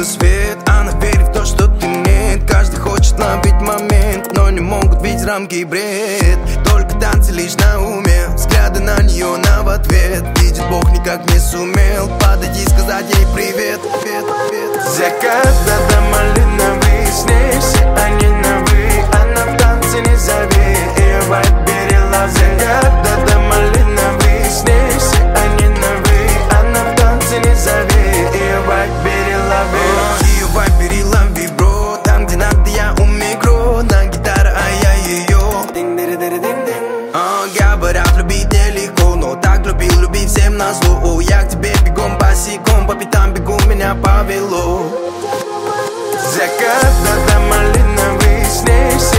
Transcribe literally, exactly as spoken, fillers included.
за свет. Она верит в то, что ты нет. Каждый хочет ловить момент, но не могут видеть рамки и бред. Только танцы лишь на уме, взгляды на нее на в ответ. Видит Бог, никак не сумел подойти и сказать ей привет, привет, привет. Закат, да, малиновый, с ней все они на вы. Она в танце не зови, ее вайб берела. Закат, да, да, малиновый, с ней все они на вы. Она в танце не зови, ее вайб берела. Ее вайб берела вибро, там где надо я у микро. На гитара, а я ее. А, говорят, любить нелегко, но так любил, любить всем назло. О, я к тебе бегом босиком, по пятам бегу, меня повело. Закат, да, да, малиновый, с ней все